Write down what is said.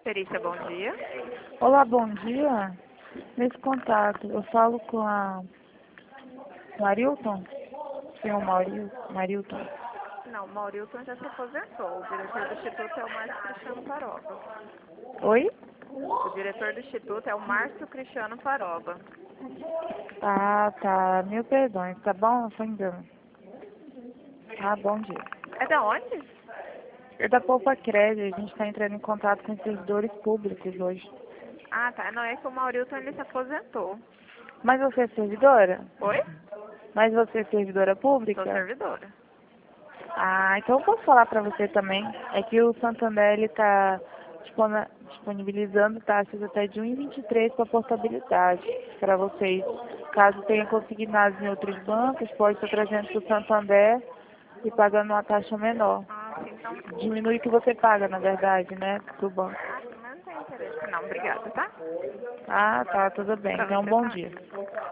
Perícia, bom dia. Olá, bom dia. Nesse contato, eu falo com a Marilton? Senhor Marilton. Não, Maurilton já se aposentou. O diretor do Instituto é o Márcio Cristiano Faroba. Oi? O diretor do Instituto é o Márcio Cristiano Faroba. Ah, tá. Mil perdões, tá bom? Foi engano. Ah, bom dia. É da onde? É da Poupa Crédito, a gente está entrando em contato com os servidores públicos hoje. Ah, tá. Não, é que o Maurilton ele se aposentou. Mas você é servidora? Oi? Mas você é servidora Sou pública? servidora. Ah, então eu posso falar para você também. É que o Santander ele está disponibilizando taxas até de 1,23 para portabilidade para vocês. Caso tenha consignados em outros bancos, pode estar trazendo para o Santander e pagando uma taxa menor. Ah, sim, então. Diminui o que você paga, na verdade, né, do banco. Ah, sim, mas não tem interesse. Não, obrigada, tá? Ah, tá, tudo bem. Pra Então, você bom também. dia.